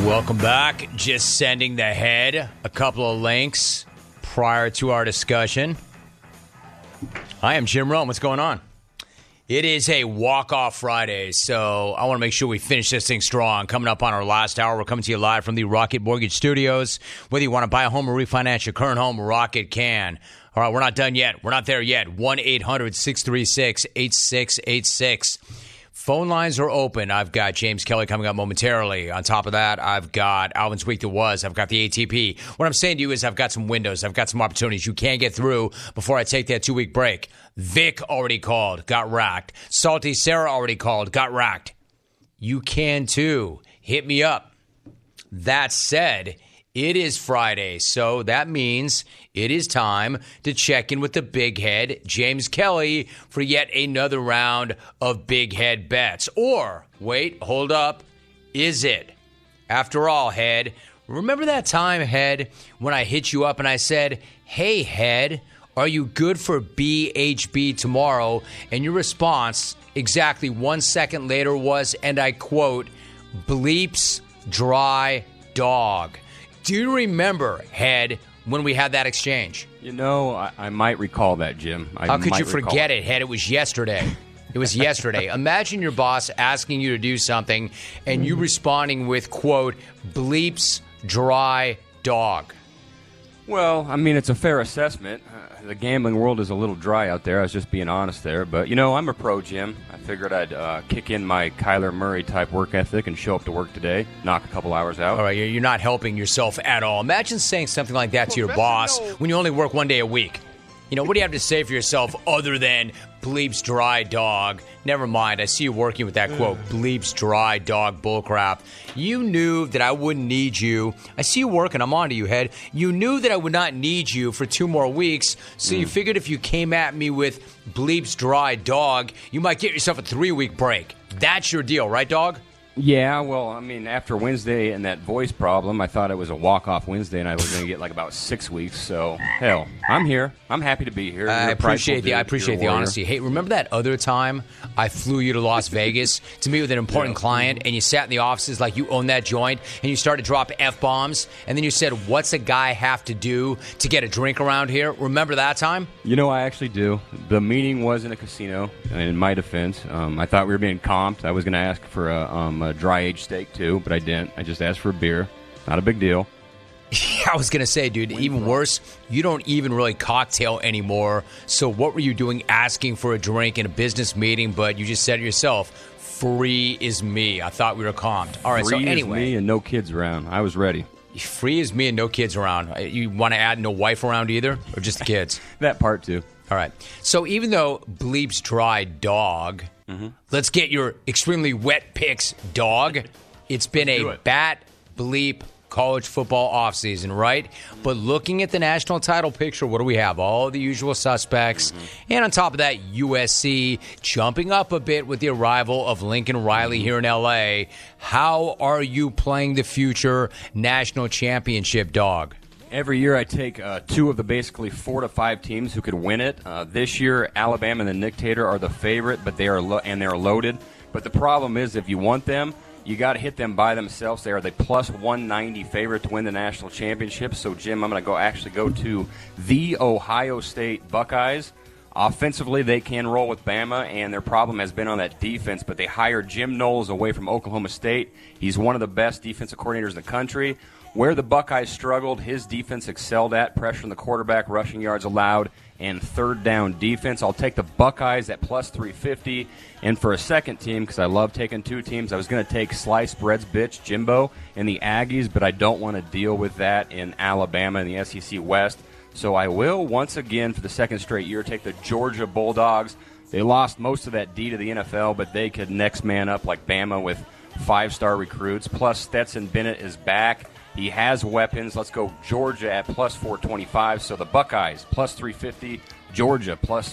Welcome back. Just sending the head a couple of links prior to our discussion. I am Jim Rome. What's going on? It is a walk-off Friday, so I want to make sure we finish this thing strong. Coming up on our last hour, we're coming to you live from the Rocket Mortgage Studios. Whether you want to buy a home or refinance your current home, Rocket can. All right, we're not done yet. We're not there yet. 1-800-636-8686. Phone lines are open. I've got James Kelly coming up momentarily. On top of that, I've got Alvin's Week That Was. I've got the ATP. What I'm saying to you is I've got some windows. I've got some opportunities you can't get through before I take that 2-week break. Vic already called, got racked. Salty Sarah already called, got racked. You can too. Hit me up. That said, it is Friday, so that means it is time to check in with the big head, James Kelly, for yet another round of big head bets. Or, wait, hold up, is it? After all, head, remember that time, head, when I hit you up and I said, hey, head, are you good for BHB tomorrow? And your response exactly 1 second later was, and I quote, bleeps dry dog. Do you remember, head, when we had that exchange? You know, I might recall that, Jim. How could you forget it, head? It was yesterday. It was yesterday. Imagine your boss asking you to do something and you responding with, quote, bleeps dry dog. Well, I mean, it's a fair assessment. The gambling world is a little dry out there. I was just being honest there. But, you know, I'm a pro, Jim. I figured I'd kick in my Kyler Murray-type work ethic and show up to work today, knock a couple hours out. All right, you're not helping yourself at all. Imagine saying something like that to your boss when you only work 1 day a week. You know, what do you have to say for yourself other than bleeps dry dog? Never mind, I see you working with that quote, bleeps dry dog bullcrap. You knew that I wouldn't need you. I see you working, I'm on to you, head. You knew that I would not need you for 2 more weeks, so you figured if you came at me with bleeps dry dog, you might get yourself a 3-week break. That's your deal, right, dog? Yeah, well, I mean, after Wednesday and that voice problem, I thought it was a walk-off Wednesday, and I was going to get like about 6 weeks. So, hell, I'm here. I'm happy to be here. I appreciate the honesty. Hey, remember that other time I flew you to Las Vegas to meet with an important client, and you sat in the offices like you own that joint, and you started to drop F-bombs, and then you said, what's a guy have to do to get a drink around here? Remember that time? You know, I actually do. The meeting was in a casino, in my defense. I thought we were being comped. I was going to ask for a dry-aged steak, too, but I didn't. I just asked for a beer. Not a big deal. I was going to say, dude, even worse, you don't even really cocktail anymore. So what were you doing asking for a drink in a business meeting, but you just said it yourself, free is me. I thought we were comped. All right, free so anyway. Free is me and no kids around. I was ready. Free is me and no kids around. You want to add no wife around either, or just the kids? That part, too. All right. So even though bleeps dry dog, let's get your extremely wet picks, dog. It's been a bat bleep college football offseason, right? But looking at the national title picture, what do we have? All the usual suspects. And on top of that, USC jumping up a bit with the arrival of Lincoln Riley here in L.A. How are you playing the future national championship, dog? Every year I take 2 of the basically 4 to 5 teams who could win it. This year, Alabama and the Dictator are the favorite, but they are they're loaded. But the problem is, if you want them, you got to hit them by themselves. They are the plus 190 favorite to win the national championship. So, Jim, I'm going to go to the Ohio State Buckeyes. Offensively, they can roll with Bama, and their problem has been on that defense. But they hired Jim Knowles away from Oklahoma State. He's one of the best defensive coordinators in the country. Where the Buckeyes struggled, his defense excelled at, pressuring the quarterback, rushing yards allowed, and third down defense. I'll take the Buckeyes at plus 350. And for a second team, because I love taking 2 teams, I was going to take Slice Bread's bitch, Jimbo, and the Aggies, but I don't want to deal with that in Alabama and the SEC West. So I will, once again, for the second straight year, take the Georgia Bulldogs. They lost most of that D to the NFL, but they could next man up like Bama with 5-star recruits. Plus, Stetson Bennett is back. He has weapons. Let's go Georgia at plus 425. So the Buckeyes, plus 350. Georgia, plus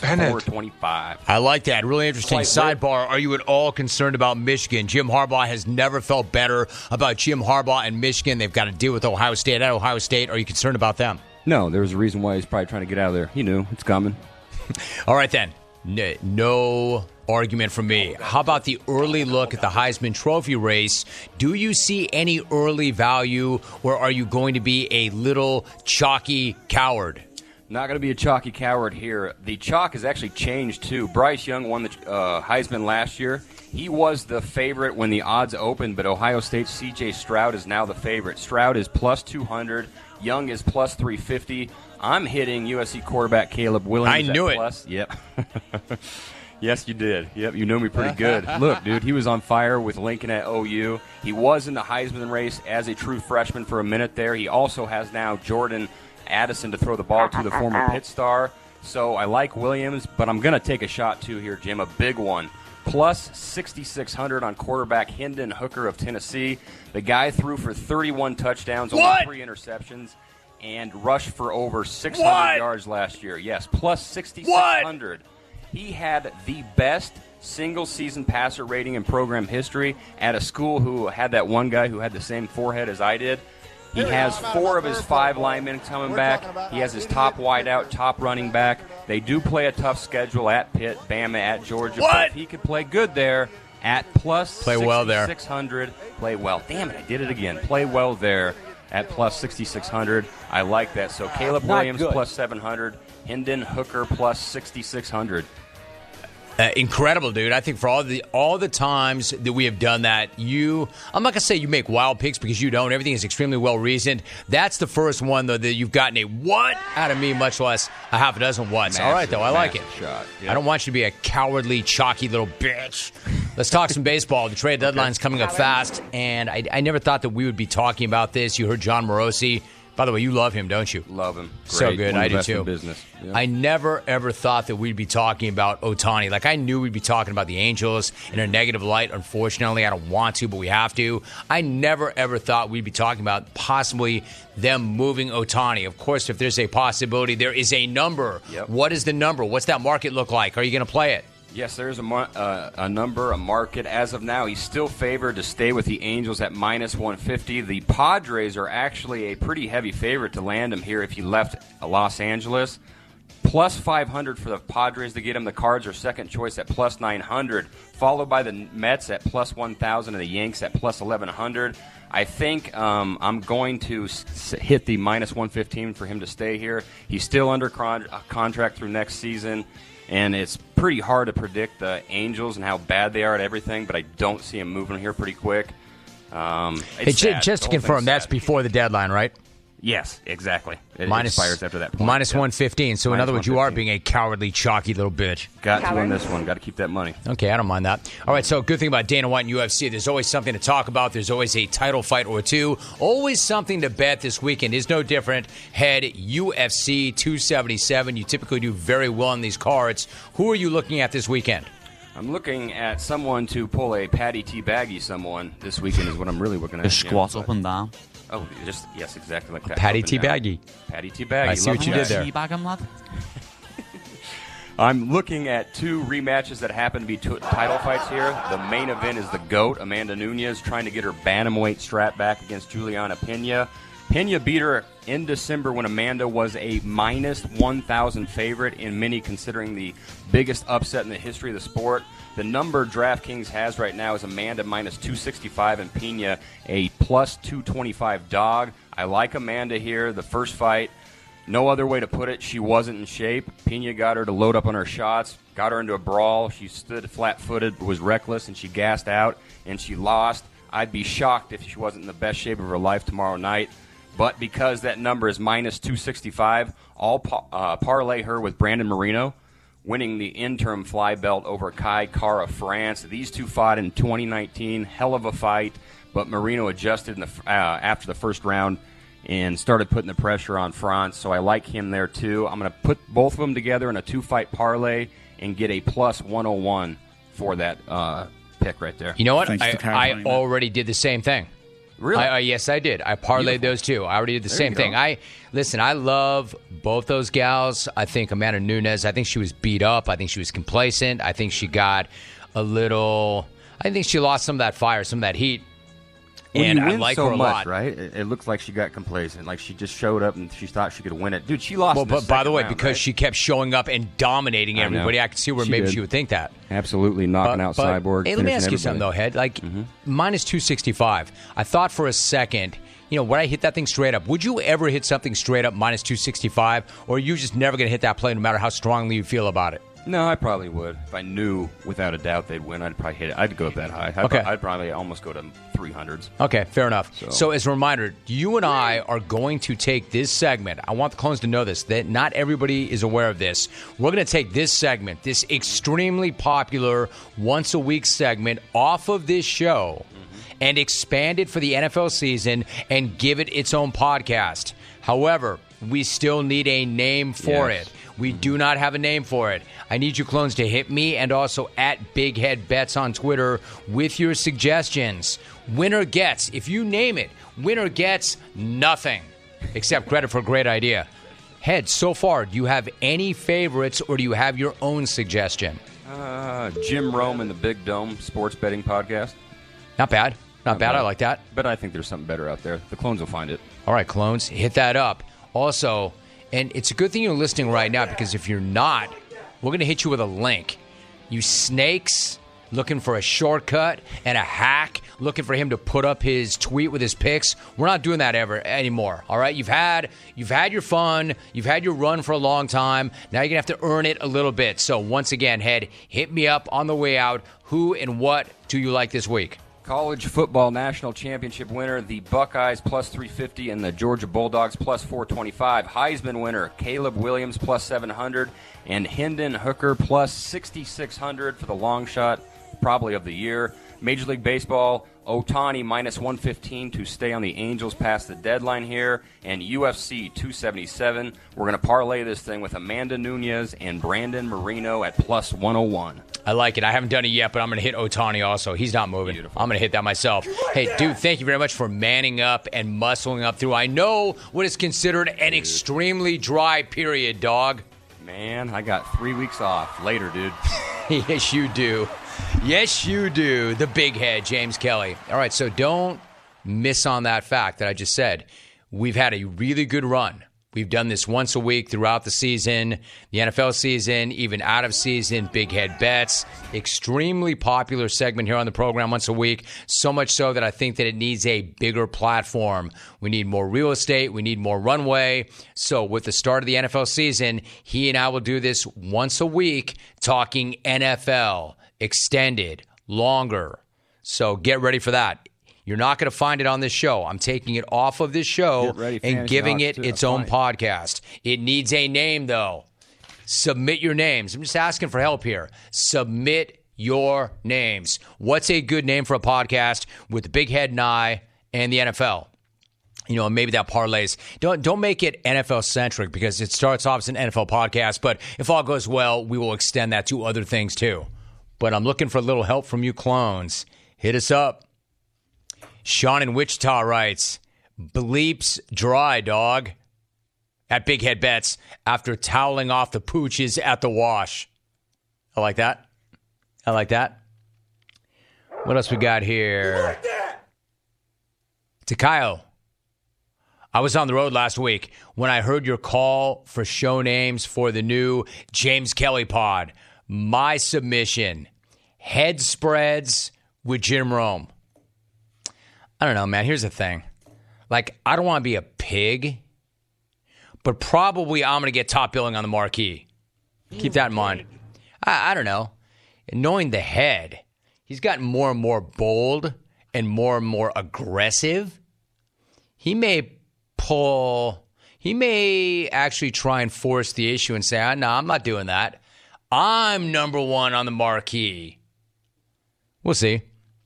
425. I like that. Really interesting. Sidebar, are you at all concerned about Michigan? Jim Harbaugh has never felt better about Jim Harbaugh and Michigan. They've got to deal with Ohio State. At Ohio State, are you concerned about them? No, there's a reason why he's probably trying to get out of there. He knew. It's coming. All right, then. No argument from me. How about the early look at the Heisman Trophy race? Do you see any early value, or are you going to be a little chalky coward? Not going to be a chalky coward here. The chalk has actually changed, too. Bryce Young won the Heisman last year. He was the favorite when the odds opened, but Ohio State's C.J. Stroud is now the favorite. Stroud is plus 200. Young is plus 350. I'm hitting USC quarterback Caleb Williams. I knew it. Plus. Yep. Yes, you did. Yep, you know me pretty good. Look, dude, he was on fire with Lincoln at OU. He was in the Heisman race as a true freshman for a minute there. He also has now Jordan Addison to throw the ball to, the former Pitt star. So I like Williams, but I'm going to take a shot, too, here, Jim, a big one. Plus 6,600 on quarterback Hendon Hooker of Tennessee. The guy threw for 31 touchdowns, only 3 interceptions, and rushed for over 600 yards last year. Yes, plus 6,600. He had the best single-season passer rating in program history at a school who had that one guy who had the same forehead as I did. He has 4 of his 5 linemen coming back. He has his top wideout, top running back. They do play a tough schedule at Pitt, Bama, at Georgia. But if he could play good there at plus 6,600, play well. Damn it, I did it again. Play well there at plus 6,600. I like that. So Caleb Williams plus 700, Hendon Hooker plus 6,600. Incredible, dude. I think for all the times that we have done that, I'm not going to say you make wild picks because you don't. Everything is extremely well reasoned. That's the first one, though, that you've gotten a what out of me, much less a half a dozen whats. All right, though. I like it. Shot. Yep. I don't want you to be a cowardly, chalky little bitch. Let's talk some baseball. The trade deadline's coming up fast, and I never thought that we would be talking about this. You heard John Morosi. By the way, you love him, don't you? Love him. Great. So good. I do, too. Business. Yeah. I never, ever thought that we'd be talking about Ohtani. Like, I knew we'd be talking about the Angels in a negative light. Unfortunately, I don't want to, but we have to. I never, ever thought we'd be talking about possibly them moving Ohtani. Of course, if there's a possibility, there is a number. Yep. What is the number? What's that market look like? Are you going to play it? Yes, there's a number, a market. As of now, he's still favored to stay with the Angels at minus 150. The Padres are actually a pretty heavy favorite to land him here if he left Los Angeles. Plus 500 for the Padres to get him. The Cards are second choice at plus 900, followed by the Mets at plus 1,000 and the Yanks at plus 1,100. I think I'm going to hit the minus 115 for him to stay here. He's still under contract through next season. And it's pretty hard to predict the Angels and how bad they are at everything, but I don't see them moving here pretty quick. Just to confirm, that's before the deadline, right? Yes, exactly. It expires after that point. Minus 115. So, in other words, you are being a cowardly, chalky little bitch. Got to win this one. Got to keep that money. Okay, I don't mind that. All right, so good thing about Dana White and UFC, there's always something to talk about. There's always a title fight or two. Always something to bet. This weekend is no different. Head UFC 277. You typically do very well on these cards. Who are you looking at this weekend? I'm looking at someone to pull a Patty T. Baggy someone this weekend is what I'm really looking at. The squats up and down. Oh, yes, exactly like that. Patty T. Baggy. Patty T. Baggy. I see what you did there. Teabag him, lad. I'm looking at 2 rematches that happen to be title fights here. The main event is the GOAT, Amanda Nunes, trying to get her bantamweight strap back against Juliana Pena. Pena beat her in December when Amanda was a minus 1,000 favorite, in many considering the biggest upset in the history of the sport. The number DraftKings has right now is Amanda minus 265 and Pena a plus 225 dog. I like Amanda here. The first fight, no other way to put it, she wasn't in shape. Pena got her to load up on her shots, got her into a brawl. She stood flat-footed, was reckless, and she gassed out, and she lost. I'd be shocked if she wasn't in the best shape of her life tomorrow night. But because that number is minus 265, I'll parlay her with Brandon Moreno, winning the interim fly belt over Kai Kara France. These two fought in 2019. Hell of a fight, but Moreno adjusted after the first round and started putting the pressure on France, so I like him there too. I'm going to put both of them together in a 2-fight parlay and get a plus 101 for that pick right there. You know what? I already did the same thing. Really? Yes, I did. I parlayed those two. I already did the same thing. I love both those gals. I think Amanda Nunes, I think she was beat up. I think she was complacent. I think she got I think she lost some of that fire, some of that heat. And you win I like so her a much, lot. right? It looks like she got complacent. Like she just showed up and she thought she could win it. Dude, she lost. Well, in the but by the second way, round, because right? she kept showing up and dominating I know. everybody, I could see where She maybe did. she would think that. Absolutely knocking out Cyborg. Hey, let me ask you finishing something, though, everybody. Head. Like, minus 265. I thought for a second, would I hit that thing straight up? Would you ever hit something straight up minus 265? Or are you just never going to hit that play no matter how strongly you feel about it? No, I probably would. If I knew without a doubt they'd win, I'd probably hit it. I'd go up that high. I'd probably almost go to 300s. Okay, fair enough. So as a reminder, you and I are going to take this segment. I want the clones to know this, that not everybody is aware of this. We're going to take this segment, this extremely popular once-a-week segment, off of this show and expand it for the NFL season and give it its own podcast. However, we still need a name for it. We do not have a name for it. I need you clones to hit me and also at Big Head Bets on Twitter with your suggestions. Winner gets, if you name it, winner gets nothing except credit for a great idea. Head, so far, do you have any favorites or do you have your own suggestion? Jim Rome and the Big Dome Sports Betting Podcast. Not bad. Not bad. I like that. But I think there's something better out there. The clones will find it. All right, clones, hit that up. Also, and it's a good thing you're listening right now because if you're not, we're going to hit you with a link. You snakes looking for a shortcut and a hack, looking for him to put up his tweet with his picks. We're not doing that ever anymore. All right, you've had your fun, you've had your run for a long time. Now you're gonna have to earn it a little bit. So once again, Head, hit me up on the way out. Who and what do you like this week? College football national championship winner, the Buckeyes plus 350 and the Georgia Bulldogs plus 425. Heisman winner, Caleb Williams plus 700 and Hendon Hooker plus 6,600 for the long shot, probably of the year. Major League Baseball, Ohtani minus 115 to stay on the Angels past the deadline here. And UFC 277, we're going to parlay this thing with Amanda Nunez and Brandon Marino at plus 101. I like it. I haven't done it yet, but I'm going to hit Ohtani also. He's not moving. Beautiful. I'm going to hit that myself. Hey, dude, thank you very much for manning up and muscling up through. I know what is considered an extremely dry period, dog. Man, I got 3 weeks off. Later, dude. Yes, you do. Yes, you do. The big head, James Kelly. All right, so don't miss on that fact that I just said. We've had a really good run. We've done this once a week throughout the season, the NFL season, even out of season, Big Head Bets. Extremely popular segment here on the program once a week, so much so that I think that it needs a bigger platform. We need more real estate. We need more runway. So with the start of the NFL season, he and I will do this once a week, talking NFL, extended, longer. So get ready for that. You're not going to find it on this show. I'm taking it off of this show and giving it its own podcast. It needs a name, though. Submit your names. I'm just asking for help here. Submit your names. What's a good name for a podcast with the Big Head and I and the NFL? Maybe that parlays. Don't make it NFL centric because it starts off as an NFL podcast, but if all goes well, we will extend that to other things too. But I'm looking for a little help from you clones. Hit us up. Sean in Wichita writes, bleeps dry, dog, at Big Head Bets after toweling off the pooches at the wash. I like that. I like that. What else we got here? Takayo. I was on the road last week when I heard your call for show names for the new James Kelly pod. My submission, head spreads with Jim Rome. I don't know, man. Here's the thing. I don't want to be a pig, but probably I'm going to get top billing on the marquee. Keep that in mind. I don't know. Knowing the head, he's gotten more and more bold and more aggressive. He may actually try and force the issue and say, no, I'm not doing that. I'm number one on the marquee. We'll see.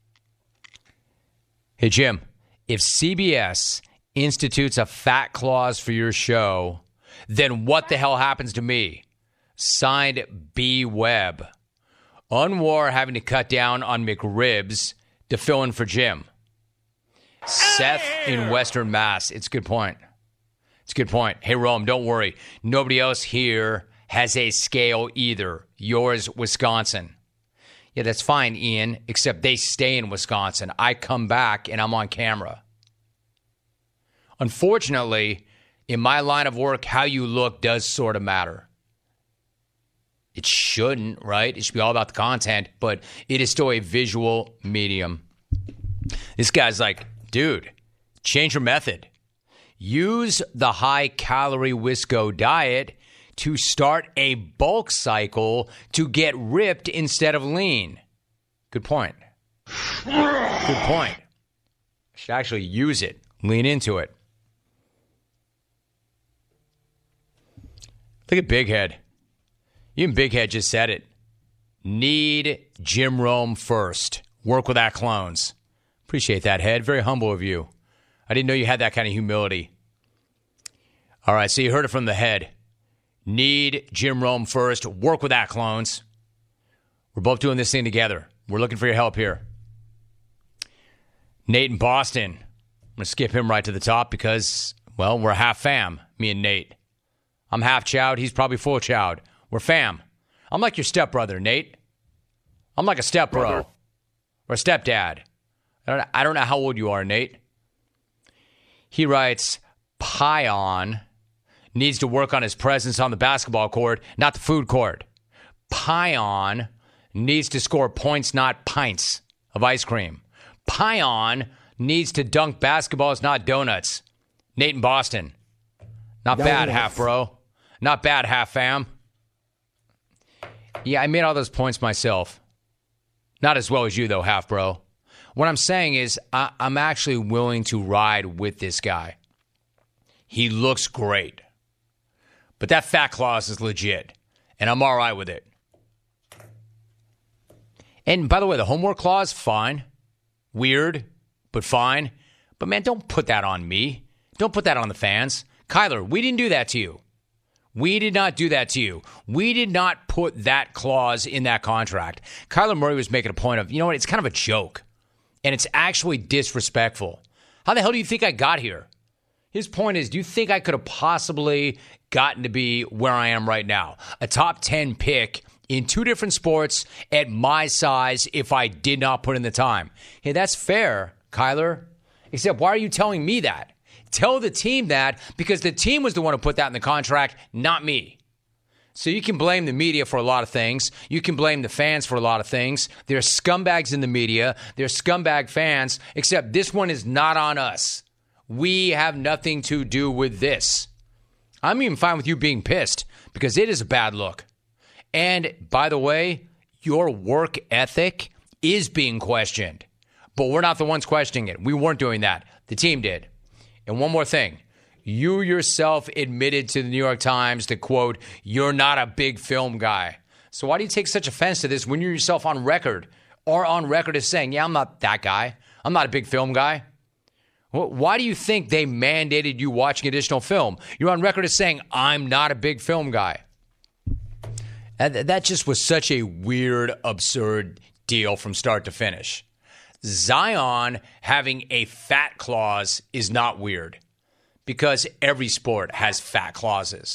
Hey, Jim, if CBS institutes a fat clause for your show, then what the hell happens to me? Signed, B. Webb. Unwar having to cut down on McRibs to fill in for Jim. Seth in Western Mass. It's a good point. It's a good point. Hey, Rome, don't worry. Nobody else here has a scale either. Yours, Wisconsin. Yeah, that's fine, Ian, except they stay in Wisconsin. I come back and I'm on camera. Unfortunately, in my line of work, how you look does sort of matter. It shouldn't, right? It should be all about the content, but it is still a visual medium. This guy's like, dude, change your method. Use the high-calorie Wisco diet to start a bulk cycle to get ripped instead of lean. Good point. Good point. I should actually use it. Lean into it. Look at Big Head. Even Big Head just said it. Need Jim Rome first. Work with that clones. Appreciate that, Head. Very humble of you. I didn't know you had that kind of humility. All right, so you heard it from the Head. Need Jim Rome first. Work with that, clones. We're both doing this thing together. We're looking for your help here. Nate in Boston. I'm going to skip him right to the top because, well, we're half fam, me and Nate. I'm half chowed. He's probably full chowed. We're fam. I'm like your stepbrother, Nate. I'm like a stepbro or a stepdad. I don't know how old you are, Nate. He writes, Pion needs to work on his presence on the basketball court, not the food court. Pion needs to score points, not pints of ice cream. Pion needs to dunk basketballs, not donuts. Nate in Boston. Not bad, half bro. Not bad, half fam. Yeah, I made all those points myself. Not as well as you, though, half bro. What I'm saying is I'm actually willing to ride with this guy. He looks great. But that fat clause is legit, and I'm all right with it. And by the way, the homework clause, fine. Weird, but fine. But man, don't put that on me. Don't put that on the fans. Kyler, we didn't do that to you. We did not do that to you. We did not put that clause in that contract. Kyler Murray was making a point of, you know what, it's kind of a joke. And it's actually disrespectful. How the hell do you think I got here? His point is, do you think I could have possibly gotten to be where I am right now? A top 10 pick in two different sports at my size if I did not put in the time. Hey, that's fair, Kyler. Except why are you telling me that? Tell the team that because the team was the one who put that in the contract, not me. So you can blame the media for a lot of things. You can blame the fans for a lot of things. There are scumbags in the media. There are scumbag fans, except this one is not on us. We have nothing to do with this. I'm even fine with you being pissed because it is a bad look. And by the way, your work ethic is being questioned. But we're not the ones questioning it. We weren't doing that. The team did. And one more thing. You yourself admitted to the New York Times that, quote, you're not a big film guy. So why do you take such offense to this when you're yourself on record as saying, yeah, I'm not that guy. I'm not a big film guy. Why do you think they mandated you watching additional film? You're on record as saying, I'm not a big film guy. That just was such a weird, absurd deal from start to finish. Zion having a fat clause is not weird because every sport has fat clauses.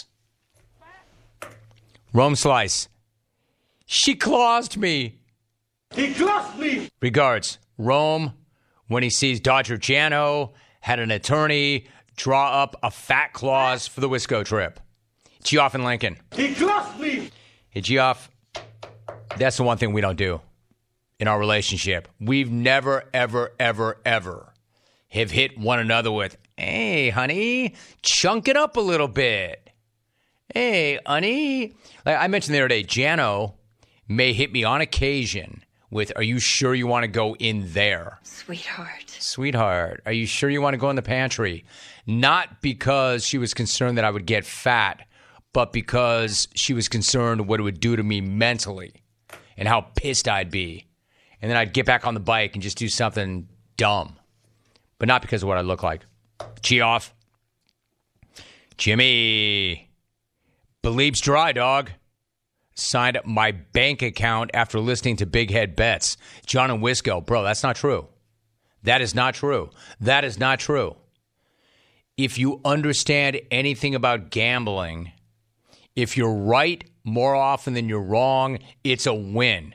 Rome Slice. She claused me. He claused me. Regards, Rome, when he sees Dodger Jano, had an attorney draw up a fat clause for the Wisco trip. Geoff and Lincoln. He claused me. Hey, Geoff, that's the one thing we don't do in our relationship. We've never, ever, ever, ever have hit one another with, hey, honey, chunk it up a little bit. Hey, honey. Like I mentioned the other day, Jano may hit me on occasion with, are you sure you want to go in there? Sweetheart, are you sure you want to go in the pantry? Not because she was concerned that I would get fat, but because she was concerned what it would do to me mentally and how pissed I'd be. And then I'd get back on the bike and just do something dumb. But not because of what I look like. Geoff. Jimmy. Believes dry, dog. Signed my bank account after listening to Big Head Bets. John and Wisco. Bro, that's not true. That is not true. That is not true. If you understand anything about gambling, if you're right more often than you're wrong, it's a win.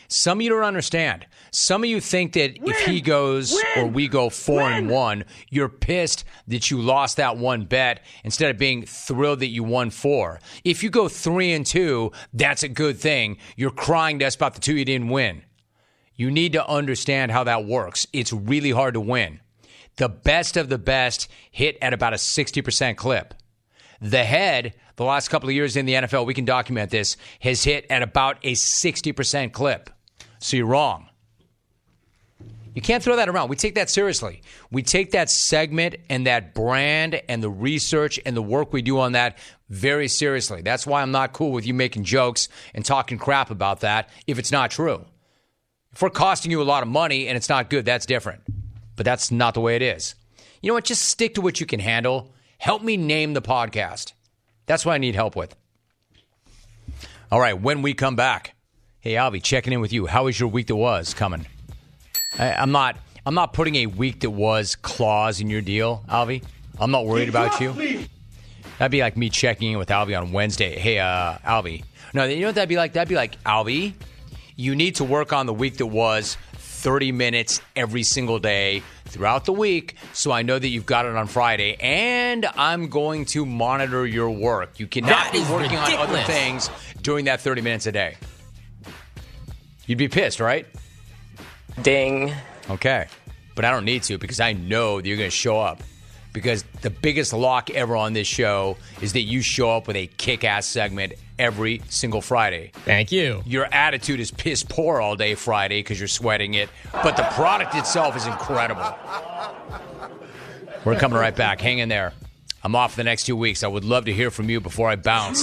Some of you don't understand. Some of you think that if he goes or we go 4-1, you're pissed that you lost that one bet instead of being thrilled that you won 4. If you go 3-2, that's a good thing. You're crying to us about the 2 you didn't win. You need to understand how that works. It's really hard to win. The best of the best hit at about a 60% clip. The head, the last couple of years in the NFL, we can document this, has hit at about a 60% clip. So you're wrong. You can't throw that around. We take that seriously. We take that segment and that brand and the research and the work we do on that very seriously. That's why I'm not cool with you making jokes and talking crap about that if it's not true. If we're costing you a lot of money and it's not good, that's different. But that's not the way it is. You know what? Just stick to what you can handle. Help me name the podcast. That's what I need help with. All right, when we come back, hey, Alvy, checking in with you. How was your week that was coming? I'm not putting a week that was clause in your deal, Alvy. I'm not worried about you. That'd be like me checking in with Alvy on Wednesday. Hey, Alvy. No, you know what that'd be like? That'd be like, Alvy, you need to work on the week that was 30 minutes every single day throughout the week so I know that you've got it on Friday, and I'm going to monitor your work. You cannot be working on other things during that 30 minutes a day. You'd be pissed, right? Ding. Okay. But I don't need to because I know that you're going to show up. Because the biggest lock ever on this show is that you show up with a kick-ass segment every single Friday. Thank you. Your attitude is piss poor all day Friday because you're sweating it, but the product itself is incredible. We're coming right back. Hang in there. I'm off the next 2 weeks. I would love to hear from you before I bounce.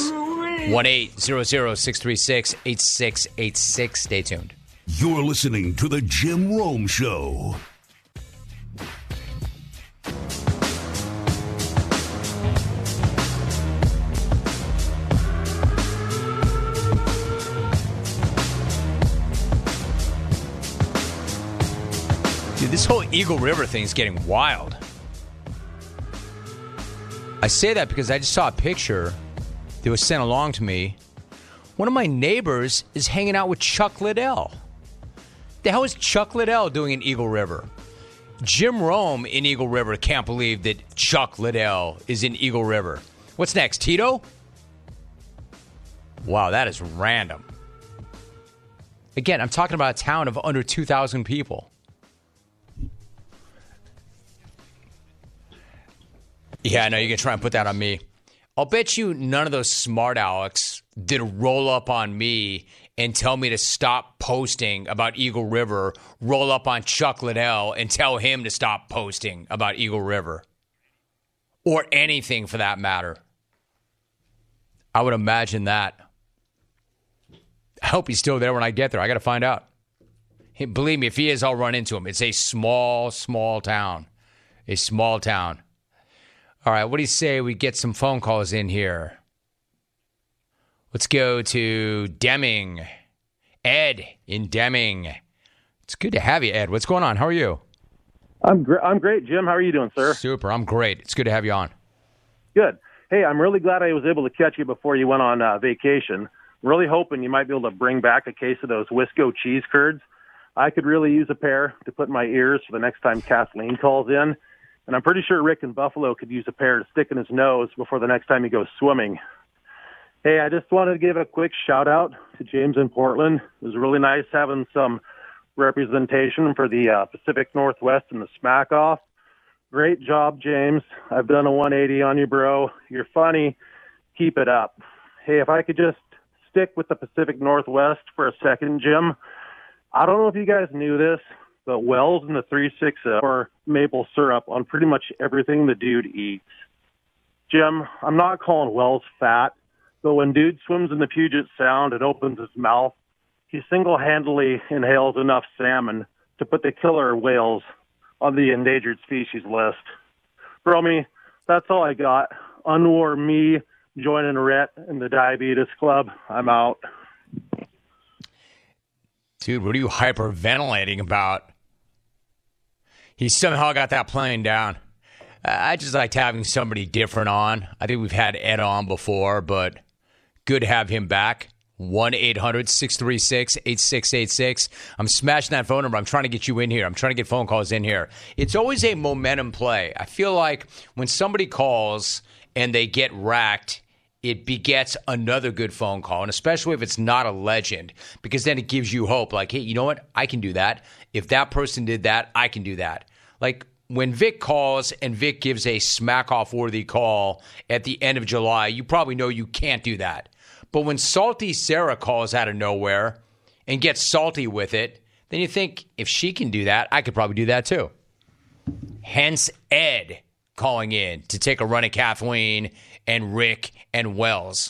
1-800-636-8686. Stay tuned. You're listening to The Jim Rome Show. Dude, this whole Eagle River thing is getting wild. I say that because I just saw a picture that was sent along to me. One of my neighbors is hanging out with Chuck Liddell. The hell is Chuck Liddell doing in Eagle River? Jim Rome in Eagle River can't believe that Chuck Liddell is in Eagle River. What's next, Tito? Wow, that is random. Again, I'm talking about a town of under 2,000 people. Yeah, I know you're going to try and put that on me. I'll bet you none of those smart Alecks did roll up on me and tell me to stop posting about Eagle River, roll up on Chuck Liddell and tell him to stop posting about Eagle River. Or anything for that matter. I would imagine that. I hope he's still there when I get there. I got to find out. Believe me, if he is, I'll run into him. It's a small, small town. A small town. All right, what do you say we get some phone calls in here? Let's go to Deming. Ed in Deming. It's good to have you, Ed. What's going on? How are you? I'm great, Jim. How are you doing, sir? Super. I'm great. It's good to have you on. Good. Hey, I'm really glad I was able to catch you before you went on vacation. Really hoping you might be able to bring back a case of those Wisco cheese curds. I could really use a pair to put in my ears for the next time Kathleen calls in. And I'm pretty sure Rick in Buffalo could use a pair to stick in his nose before the next time he goes swimming. Hey, I just wanted to give a quick shout-out to James in Portland. It was really nice having some representation for the Pacific Northwest in the Smack-Off. Great job, James. I've done a 180 on you, bro. You're funny. Keep it up. Hey, if I could just stick with the Pacific Northwest for a second, Jim. I don't know if you guys knew this, but Wells and the 3-6 pour maple syrup on pretty much everything the dude eats. Jim, I'm not calling Wells fat, but when dude swims in the Puget Sound and opens his mouth, he single-handedly inhales enough salmon to put the killer whales on the endangered species list. Romy, that's all I got. Unwar me joining Rhett in the diabetes club. I'm out. Dude, what are you hyperventilating about? He somehow got that plane down. I just liked having somebody different on. I think we've had Ed on before, but good to have him back. 1-800-636-8686. I'm smashing that phone number. I'm trying to get you in here. I'm trying to get phone calls in here. It's always a momentum play. I feel like when somebody calls and they get racked, it begets another good phone call, and especially if it's not a legend, because then it gives you hope. Like, hey, you know what? I can do that. If that person did that, I can do that. Like, when Vic calls and Vic gives a smack-off worthy call at the end of July, you probably know you can't do that. But when Salty Sarah calls out of nowhere and gets salty with it, then you think, if she can do that, I could probably do that too. Hence Ed calling in to take a run at Kathleen and Rick and Wells.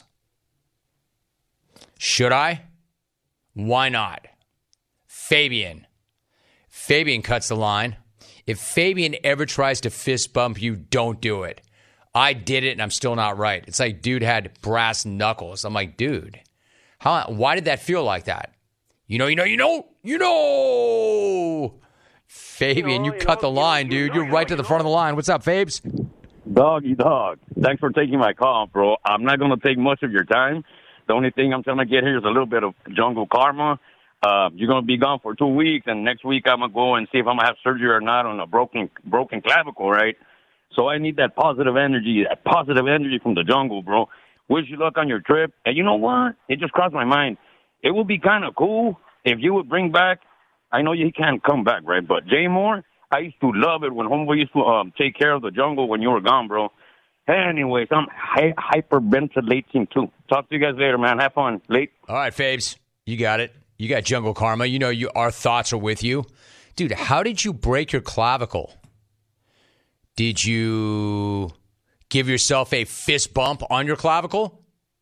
Should I? Why not? Fabian. Fabian cuts the line. If Fabian ever tries to fist bump you, don't do it. I did it, and I'm still not right. It's like dude had brass knuckles. I'm like, dude, why did that feel like that? You know. Fabian, you cut the line, dude. You're right to the front of the line. What's up, Fabes? Doggy dog. Thanks for taking my call, bro. I'm not going to take much of your time. The only thing I'm trying to get here is a little bit of jungle karma. You're going to be gone for 2 weeks, and next week I'm going to go and see if I'm going to have surgery or not on a broken clavicle, right? So I need that positive energy from the jungle, bro. Wish you luck on your trip. And you know what? It just crossed my mind. It would be kind of cool if you would bring back, I know he can't come back, right? But Jay Moore, I used to love it when Homeboy used to take care of the jungle when you were gone, bro. Anyways, I'm hyperventilating too. Talk to you guys later, man. Have fun. Late. All right, Fabes. You got it. You got jungle karma. You know our thoughts are with you. Dude, how did you break your clavicle? Did you give yourself a fist bump on your clavicle?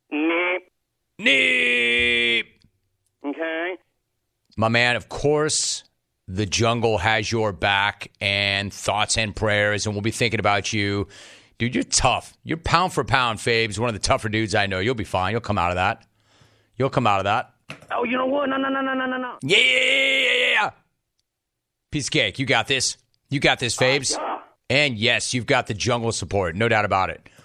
Neep. Okay. My man, of course, the jungle has your back and thoughts and prayers, and we'll be thinking about you. Dude, you're tough. You're pound for pound, Fabes, one of the tougher dudes I know. You'll be fine. You'll come out of that. Oh, you know what? No. Yeah. Piece of cake. You got this. Fabes. Yeah. And yes, you've got the jungle support. No doubt about it.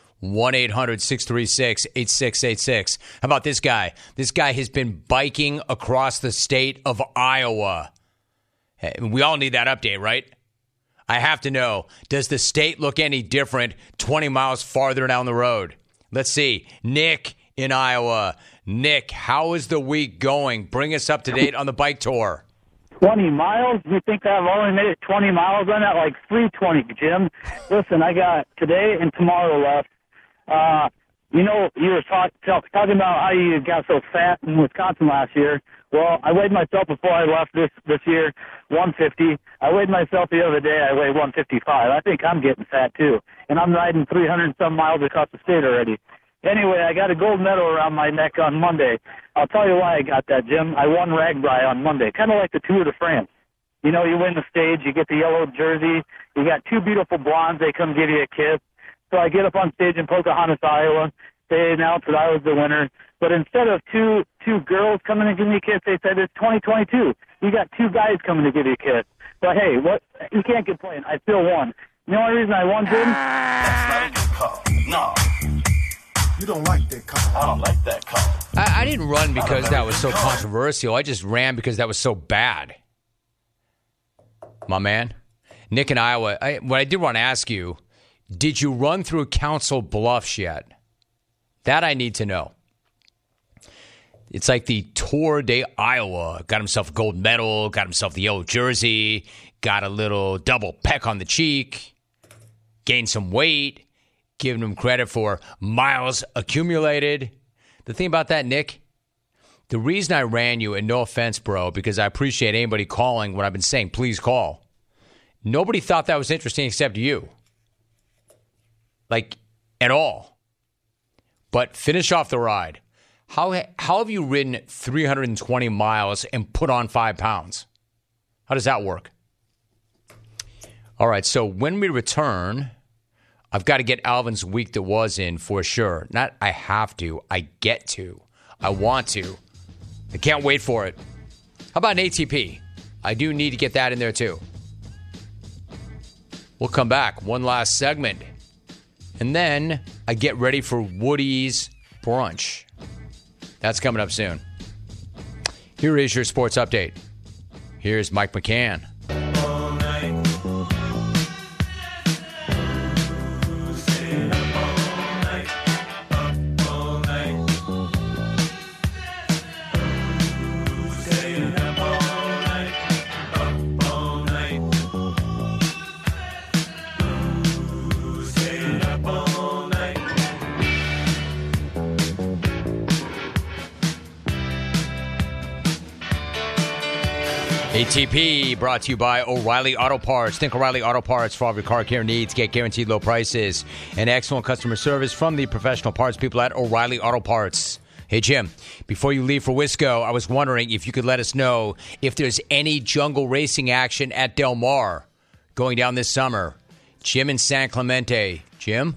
1-800-636-8686. How about this guy? This guy has been biking across the state of Iowa. Hey, we all need that update, right? I have to know, does the state look any different 20 miles farther down the road? Let's see. Nick in Iowa. Nick, how is the week going? Bring us up to date on the bike tour. 20 miles? You think I've only made it 20 miles? I'm at like 320, Jim. Listen, I got today and tomorrow left. You were talking about how you got so fat in Wisconsin last year. Well, I weighed myself before I left this year, 150. I weighed myself the other day, I weighed 155. I think I'm getting fat too. And I'm riding 300-some miles across the state already. Anyway, I got a gold medal around my neck on Monday. I'll tell you why I got that, Jim. I won Ragbri on Monday, kind of like the Tour de France. You know, you win the stage, you get the yellow jersey, you got two beautiful blondes, they come give you a kiss. So I get up on stage in Pocahontas, Iowa. They announced that I was the winner. But instead of two girls coming to give me a kiss, they said it's 2022. You got two guys coming to give you a kiss. But hey, what? You can't complain. I still won. The only reason I won, Jim? That's not a good call. No. You don't like that call. I don't like that call. I didn't run because that was so controversial. I just ran because that was so bad. My man. Nick in Iowa, what I did want to ask you, did you run through Council Bluffs yet? That I need to know. It's like the Tour de Iowa. Got himself a gold medal, got himself the yellow jersey, got a little double peck on the cheek, gained some weight, giving him credit for miles accumulated. The thing about that, Nick, the reason I ran you, and no offense, bro, because I appreciate anybody calling when I've been saying, please call. Nobody thought that was interesting except you. Like, at all. But finish off the ride. How have you ridden 320 miles and put on 5 pounds? How does that work? All right, so when we return, I've got to get Alvin's week that was in for sure. Not I have to, I get to. I want to. I can't wait for it. How about an ATP? I do need to get that in there too. We'll come back. One last segment. And then I get ready for Woody's brunch. That's coming up soon. Here is your sports update. Here's Mike McCann. ATP brought to you by O'Reilly Auto Parts. Think O'Reilly Auto Parts for all of your car care needs. Get guaranteed low prices and excellent customer service from the professional parts people at O'Reilly Auto Parts. Hey, Jim, before you leave for Wisco, I was wondering if you could let us know if there's any jungle racing action at Del Mar going down this summer. Jim in San Clemente. Jim?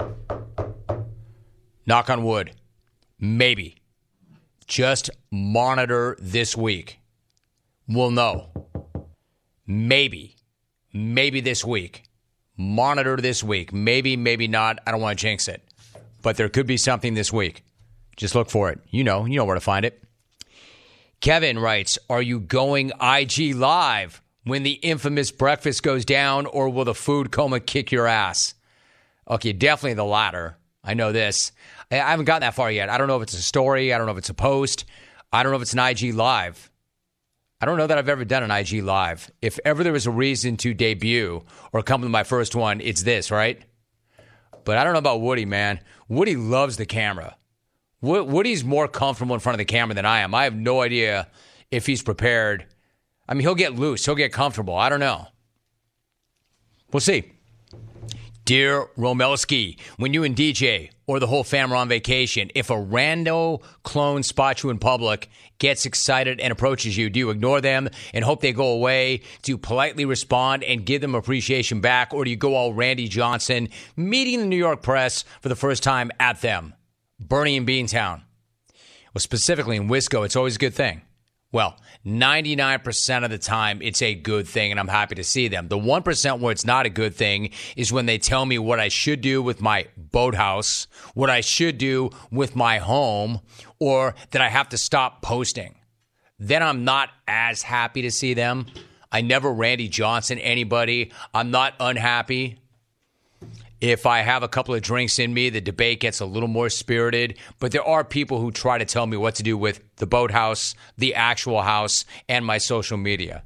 Knock on wood. Maybe. Just monitor this week. We'll know. Maybe this week. Monitor this week. Maybe not. I don't want to jinx it. But there could be something this week. Just look for it. You know where to find it. Kevin writes, are you going IG live when the infamous breakfast goes down, or will the food coma kick your ass? Okay, definitely the latter. I know this. I haven't gotten that far yet. I don't know if it's a story. I don't know if it's a post. I don't know if it's an IG live. I don't know that I've ever done an IG live. If ever there was a reason to debut or come to my first one, it's this, right? But I don't know about Woody, man. Woody loves the camera. Woody's more comfortable in front of the camera than I am. I have no idea if he's prepared. I mean, he'll get loose. He'll get comfortable. I don't know. We'll see. Dear Romelski, when you and DJ or the whole fam are on vacation, if a rando clone spots you in public, gets excited and approaches you, do you ignore them and hope they go away? Do you politely respond and give them appreciation back? Or do you go all Randy Johnson, meeting the New York press for the first time at them? Bernie in Beantown. Well, specifically in Wisco, it's always a good thing. Well, 99% of the time, it's a good thing, and I'm happy to see them. The 1% where it's not a good thing is when they tell me what I should do with my boathouse, what I should do with my home, or that I have to stop posting. Then I'm not as happy to see them. I never Randy Johnson anybody. I'm not unhappy. If I have a couple of drinks in me, the debate gets a little more spirited. But there are people who try to tell me what to do with the boathouse, the actual house, and my social media.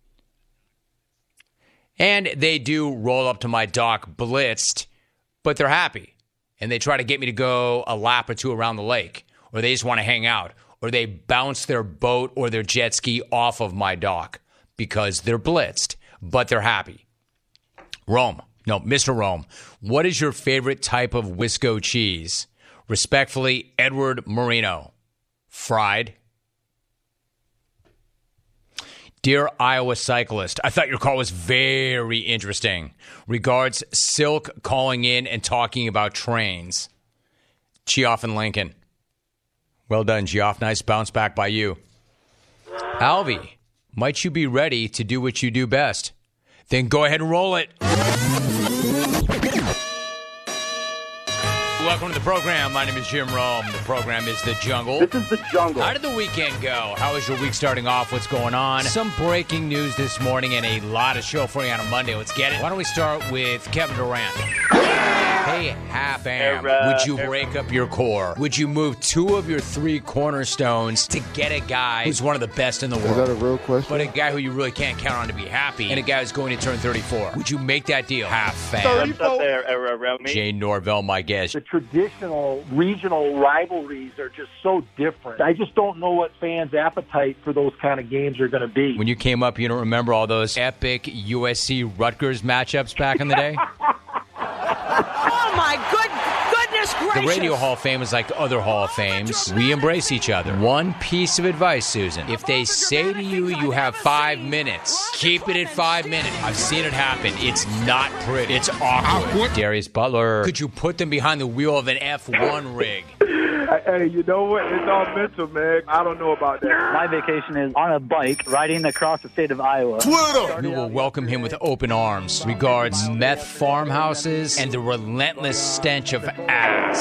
And they do roll up to my dock blitzed, but they're happy. And they try to get me to go a lap or two around the lake. Or they just want to hang out. Or they bounce their boat or their jet ski off of my dock because they're blitzed, but they're happy. Mr. Rome, what is your favorite type of Wisco cheese? Respectfully, Edward Marino. Fried. Dear Iowa cyclist, I thought your call was very interesting. Regards, Silk calling in and talking about trains. Geoff and Lincoln. Well done, Geoff. Nice bounce back by you. Alvy, might you be ready to do what you do best? Then go ahead and roll it. Welcome to the program. My name is Jim Rome. The program is The Jungle. This is The Jungle. How did the weekend go? How is your week starting off? What's going on? Some breaking news this morning and a lot of show for you on a Monday. Let's get it. Why don't we start with Kevin Durant? Hey, half-am, would you break up your core? Would you move two of your three cornerstones to get a guy who's one of the best in the world? Is that a real question? But a guy who you really can't count on to be happy, and a guy who's going to turn 34. Would you make that deal? Half-fam. What's up there, Remy? Jay Norvell, my guest. The traditional regional rivalries are just so different. I just don't know what fans' appetite for those kind of games are going to be. When you came up, you don't remember all those epic USC-Rutgers matchups back in the day? Oh, my goodness gracious. The Radio Hall of Fame is like other Hall of Fames. We embrace each other. One piece of advice, Susan. If they say to you, you have 5 minutes, keep it at 5 minutes. I've seen it happen. It's not pretty. It's awkward. Darius Butler. Could you put them behind the wheel of an F1 rig? Hey, you know what? It's all mental, man. I don't know about that. My vacation is on a bike riding across the state of Iowa. Twitter! We will welcome him with open arms. Regards, meth farmhouses and the relentless stench of ass.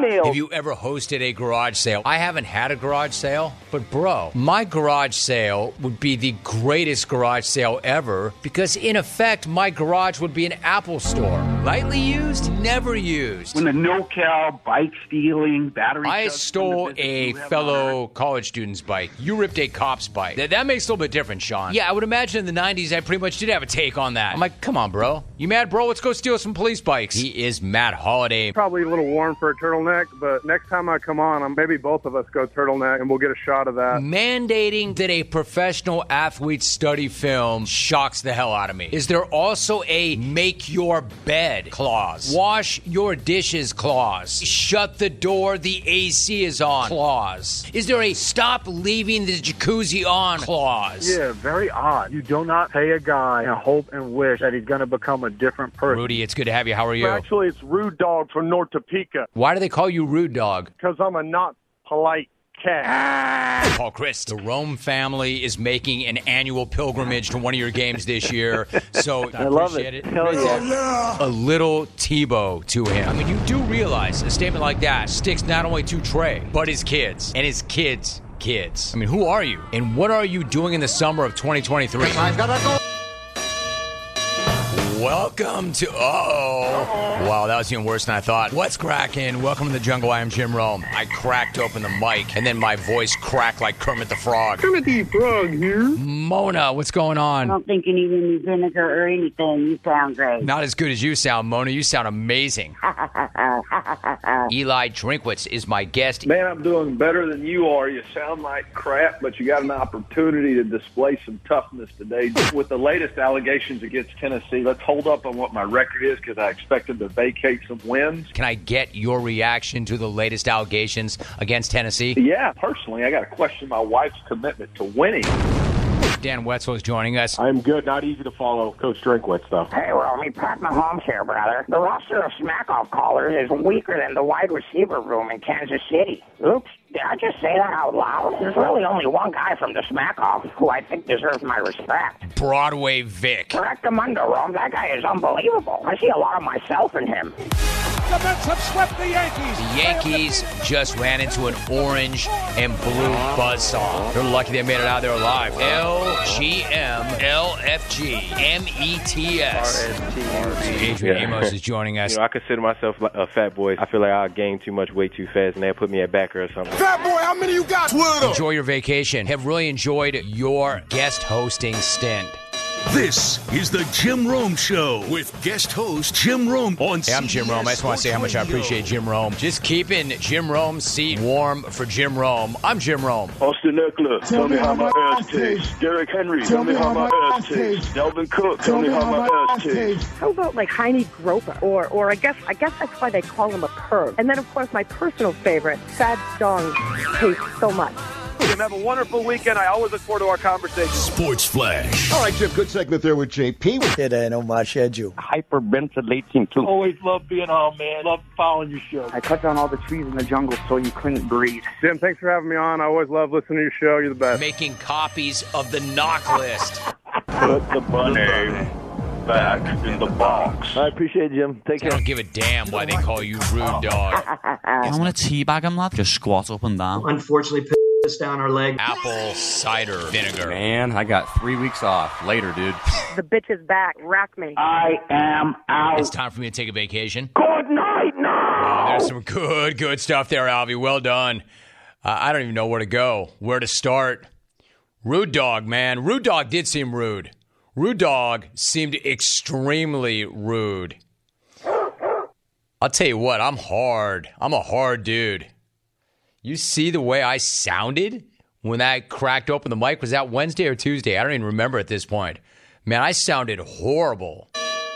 emails. Have you ever hosted a garage sale? I haven't had a garage sale, but bro, my garage sale would be the greatest garage sale ever because in effect, my garage would be an Apple store. Lightly used, never used. When the no-cal, bike stealing, battery... I stole a fellow college student's bike. You ripped a cop's bike. That makes it a little bit different, Sean. Yeah, I would imagine in the 90s I pretty much did have a take on that. I'm like, come on, bro. You mad, bro? Let's go steal some police bikes. He is Matt Holliday. Probably a little warm for a turtleneck, but next time I come on, maybe both of us go turtleneck and we'll get a shot of that. Mandating that a professional athlete study film shocks the hell out of me. Is there also a make your bed clause? Wash your dishes clause? Shut the door, the AC is on clause? Is there a stop leaving the jacuzzi on clause? Yeah, very odd. You do not pay a guy and hope and wish that he's going to become a different person. Rudy, it's good to have you. How are you? Actually, it's Rude Dog from North Topeka. Why do they call you Rude Dog? Because I'm a not polite cat. Paul Chris, the Rome family is making an annual pilgrimage to one of your games this year, so I love appreciate it. it. Hell yeah. A little Tebow to him. I mean, you do realize a statement like that sticks not only to Trey, but his kids and his kids' kids. I mean, who are you? And what are you doing in the summer of 2023? Welcome to... Wow, that was even worse than I thought. What's cracking? Welcome to the jungle. I am Jim Rome. I cracked open the mic, and then my voice cracked like Kermit the Frog. Kermit the Frog here. Mona, what's going on? I don't think you need any vinegar or anything. You sound great. Not as good as you sound, Mona. You sound amazing. Eli Drinkwitz is my guest. Man, I'm doing better than you are. You sound like crap, but you got an opportunity to display some toughness today. With the latest allegations against Tennessee, let's hold up on what my record is because I expected to vacate some wins. Can I get your reaction to the latest allegations against Tennessee? Yeah, personally, I got to question my wife's commitment to winning. Dan Wetzel is joining us. I'm good. Not easy to follow Coach Drinkwitz, though. Hey, Romy, Pat Mahomes here, brother. The roster of smack-off callers is weaker than the wide receiver room in Kansas City. Oops. Did I just say that out loud? There's really only one guy from the smack-off who I think deserves my respect. Broadway Vic. Correctamundo, Rome. That guy is unbelievable. I see a lot of myself in him. The Mets have swept the Yankees. The Yankees just ran into an orange and blue buzzsaw. They're lucky they made it out there alive. LGM, LFG, METS. Adrian Amos is joining us. You know, I consider myself a fat boy. I feel like I gain too much weight too fast, and they'll put me at backer or something. Fat boy, how many you got? Twitter. Enjoy your vacation. Have really enjoyed your guest hosting stint. This is the Jim Rome Show with guest host Jim Rome on CBS. Hey, I'm Jim Rome. I just want to say how much I appreciate Jim Rome. Just keeping Jim Rome's seat warm for Jim Rome. I'm Jim Rome. Austin Eckler, tell me how my ass tastes. Derrick Henry, tell me how my ass tastes. Delvin Cook, tell me how my ass tastes. How about like Heine Groper? Or I guess that's why they call him a perv. And then of course my personal favorite, Sad Dong, tastes so much. Have a wonderful weekend. I always look forward to our conversation. Sports Flash. All right, Jim, good segment there with JP. Today, no much you. Hyperventilating too. Always love being on, man. Love following your show. I cut down all the trees in the jungle so you couldn't breathe. Jim, thanks for having me on. I always love listening to your show. You're the best. Making copies of the knock list. Put the bunny back in the box. I appreciate it, Jim. Take care. I don't give a damn why they call you Rude Dog. I want to teabag him, lad. Just squat up and down. Unfortunately, down our leg. Apple cider vinegar. Man, I got 3 weeks off. Later, dude. The bitch is back. Rack me. I am out. It's time for me to take a vacation. Good night now. There's some good stuff there, Alvy. Well done. I don't even know where to go, where to start. Rude Dog, man. Rude Dog did seem rude. Rude Dog seemed extremely rude. I'll tell you what, I'm hard. I'm a hard dude. You see the way I sounded when I cracked open the mic? Was that Wednesday or Tuesday? I don't even remember at this point. Man, I sounded horrible.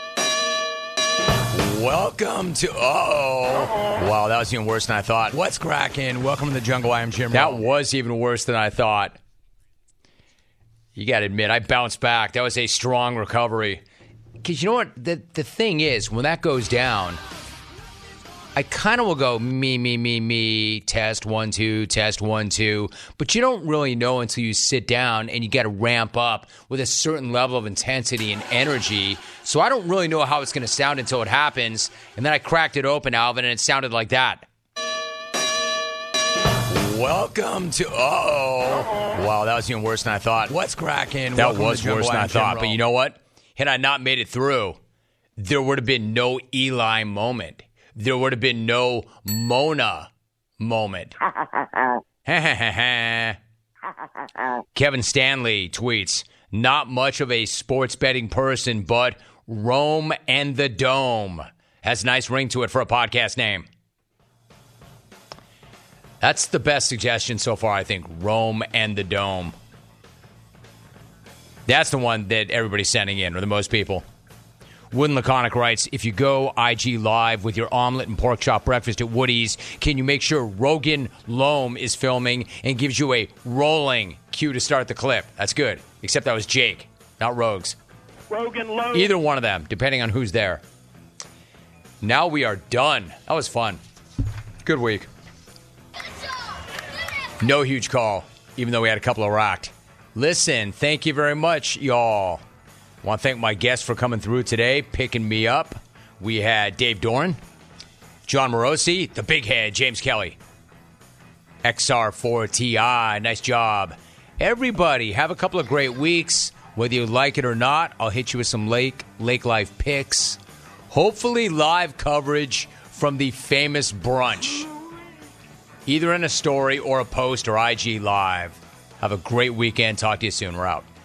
Welcome to... Wow, that was even worse than I thought. What's cracking? Welcome to the jungle. I am Jim. That was even worse than I thought. You got to admit, I bounced back. That was a strong recovery. Because you know what? The thing is, when that goes down... I kind of will go me, test 1 2, test 1 2, but you don't really know until you sit down and you got to ramp up with a certain level of intensity and energy. So I don't really know how it's going to sound until it happens. And then I cracked it open, Alvin, and it sounded like that. Welcome to Wow, that was even worse than I thought. What's cracking? That was worse than I thought. But you know what? Had I not made it through, there would have been no Eli moment. There would have been no Mona moment. Kevin Stanley tweets, not much of a sports betting person, but Rome and the Dome has a nice ring to it for a podcast name. That's the best suggestion so far, I think. Rome and the Dome. That's the one that everybody's sending in, or the most people. Wooden Laconic writes, if you go IG Live with your omelet and pork chop breakfast at Woody's, can you make sure Rogan Loam is filming and gives you a rolling cue to start the clip? That's good. Except that was Jake, not Rogues. Rogan Loam. Either one of them, depending on who's there. Now we are done. That was fun. Good week. No huge call, even though we had a couple of rocked. Listen, thank you very much, y'all. I want to thank my guests for coming through today, picking me up. We had Dave Doran, John Morosi, the big head, James Kelly, XR4TI, nice job. Everybody, have a couple of great weeks. Whether you like it or not, I'll hit you with some Lake Life picks. Hopefully live coverage from the famous brunch, either in a story or a post or IG Live. Have a great weekend. Talk to you soon. We're out.